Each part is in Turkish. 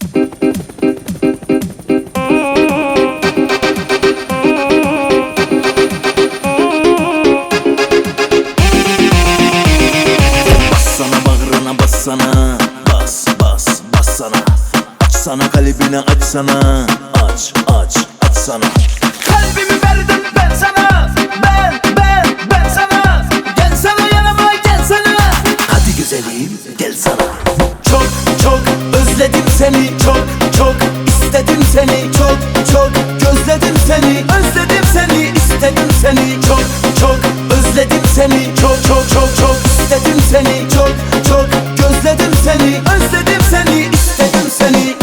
Bassana bağrına bassana, bas bas bassana. Açsana kalbini açsana, aç aç açsana. Kalbimi verdim ben sana, ben sana. Gelsene yanıma gelsene. Hadi güzelim gel sana. Çok çok özledim seni, çok çok istedim seni, çok çok gözledim seni, özledim seni, istedim seni, çok çok özledim seni, çok çok çok çok istedim seni, çok çok gözledim seni, özledim seni, istedim seni.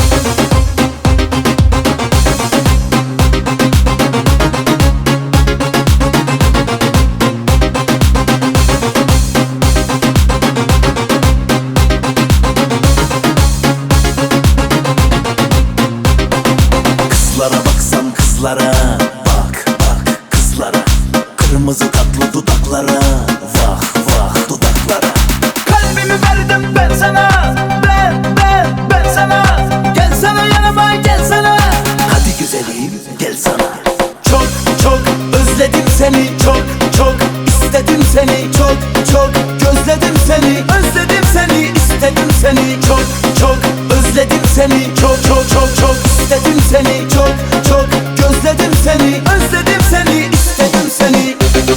Kızlara baksam kızlara, bak bak kızlara. Kırmızı tatlı dudaklara, vah vah dudaklara. Kalbimi verdim ben sana, ben sana. Gelsene yanıma gelsene. Hadi güzelim gel sana. Çok çok özledim seni, çok çok istedim seni, çok çok gözledim seni, özledim seni, istedim seni, çok çok özledim seni, çok çok çok çok istedim seni, çok çok gözledim seni, özledim seni, istedim seni.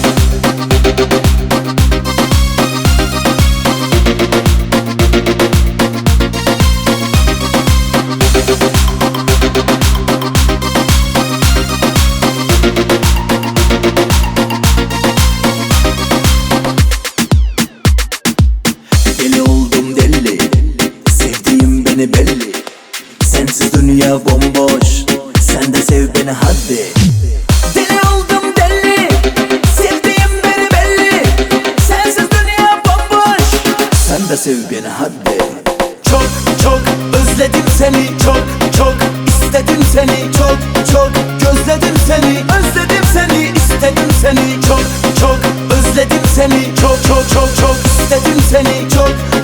Deli oldum deli, sevdiğim beni belli. Sensiz dünya bomboş, sen de sev beni hadi. Deli oldum deli, sevdiğim beni belli. Sensiz dünya bomboş. Sen de sev beni hadi. Çok çok özledim seni, çok çok istedim seni, çok çok gözledim seni, özledim seni, istedim seni, çok çok özledim seni, çok çok çok çok istedim seni, çok